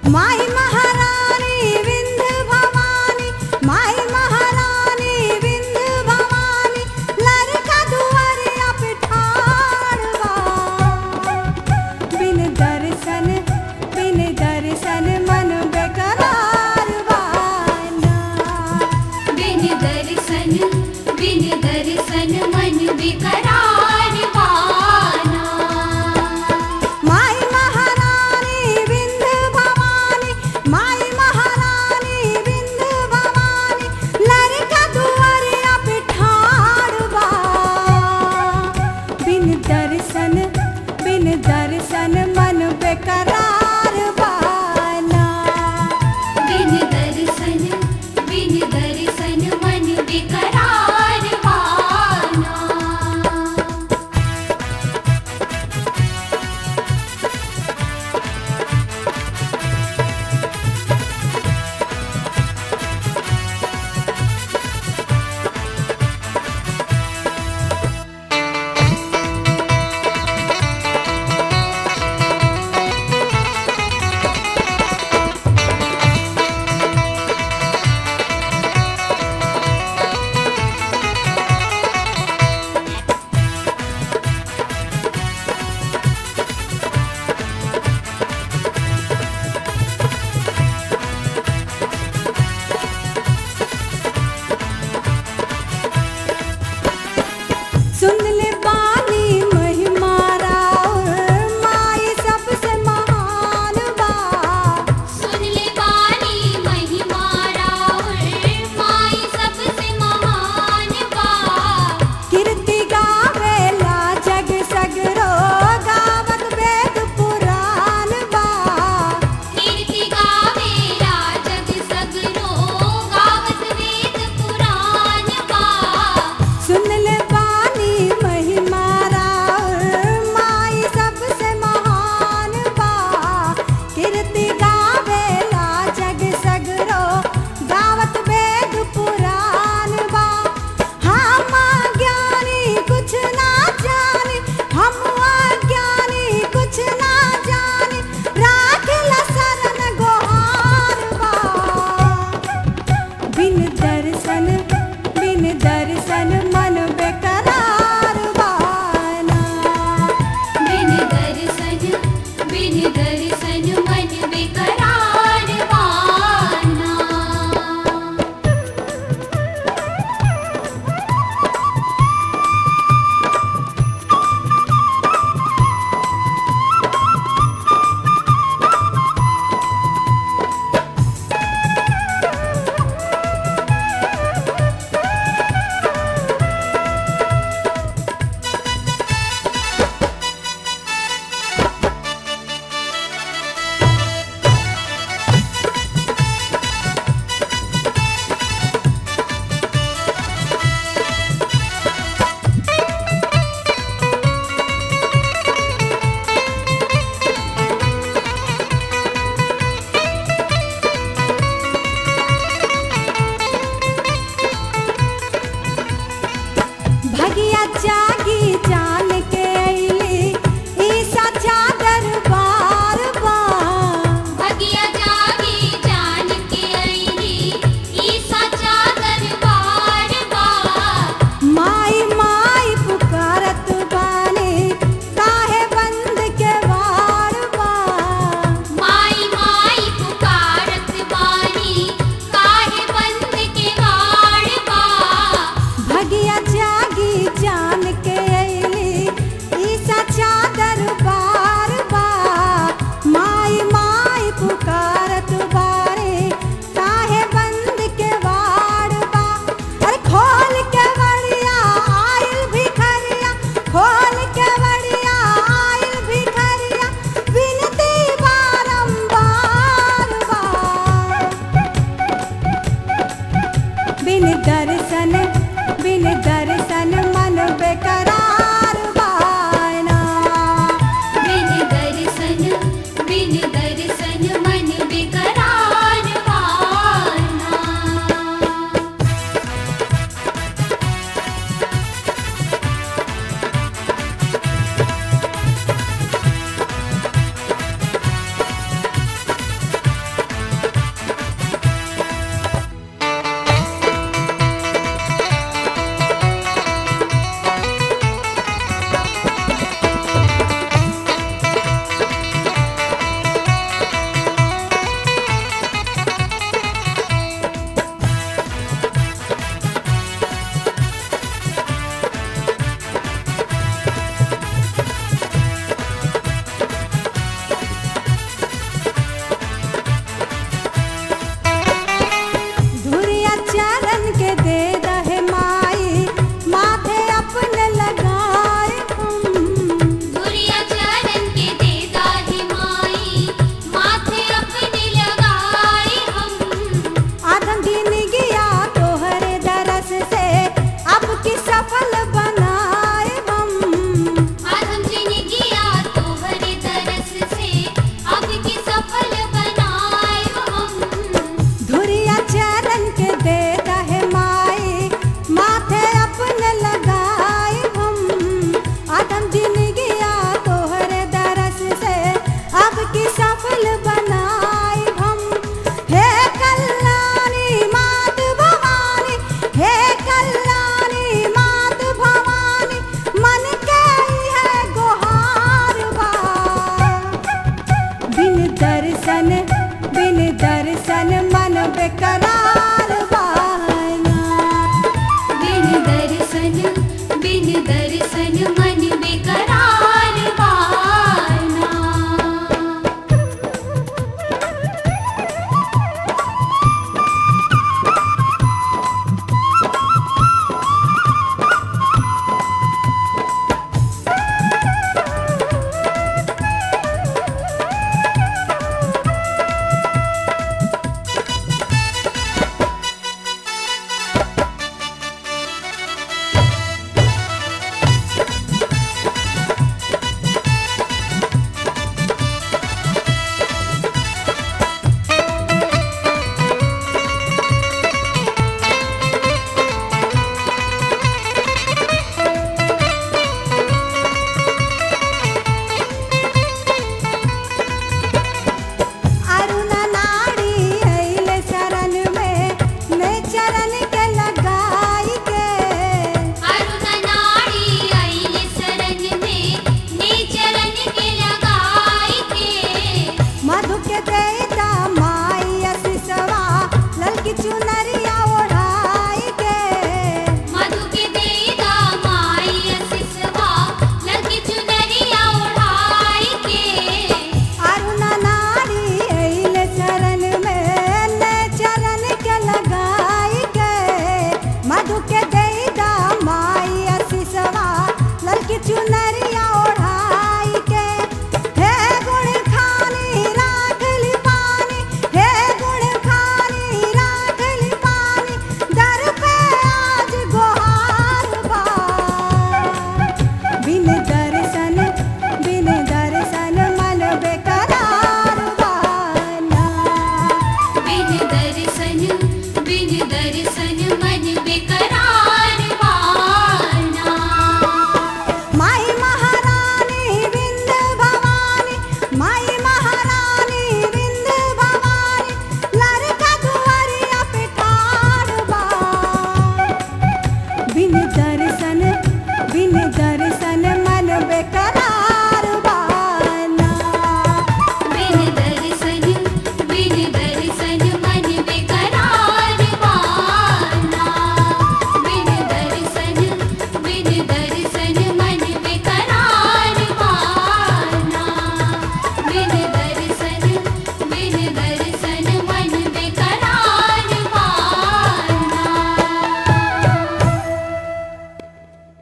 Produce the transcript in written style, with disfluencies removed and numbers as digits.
माई महारानी विंध्य भवानी, माई महारानी विंध्य भवानी, लड़का दुआरिया पे ठाड़ बा। बिन दर्शन मन बेकरार बा ना। बिन दर्शन मन बेकरार बाना। माई महारानी विंध्य भवानी, माई महारानी विंध्य भवानी, लड़का दुआरिया पे ठाड़ बा। बिन दर्शन मन बेकरार बा ना। बिन दर्शन मन बेकरार बाना। सुन ले बानी महिमा राउर, माई सबसे महान बा। सुन ले बानी महिमा राउर, माई सबसे महान बा। कीर्ति गावेला जग सगरो, गावत वेद पुराण बा। कीर्ति गावेला जग सगरो, गावत वेद पुराण बा। सुन ले बानी महिमा राउर, माई सबसे महान बा। कीर्ति गावेला जग सगरो, गावत वेद पुराण बा। हम अज्ञानी कुछ ना जाने, हम अज्ञानी कुछ ना जाने, राखला शरण गोहार बा। बिन दर्शन मन बेकरार बा ना। बिन दर्शन मन बेकरार बाना। भगिया जागी जान के अइली, ई सच्चा दरबार बा। भगिया जागी जान के अइली, ई सच्चा दरबार बा। माई माई पुकारत बानी, काहे बंद के वार बा। माई माई पुकारत बानी, काहे बंद के वाड़ बा। भगिया जागी जान के अइली, ई सच्चा दरबार बा। माई माई पुकारत बारे, काहे बंद के वाड़ बा। अरे खोल के बड़िया आइल भिखरिया, खोल के बड़िया आइल भिखरिया, विनती बारंबार बा। बिन दर्शन मन बेकरार बा ना। बिन दर्शन मन बेकरार बाना। दर्शन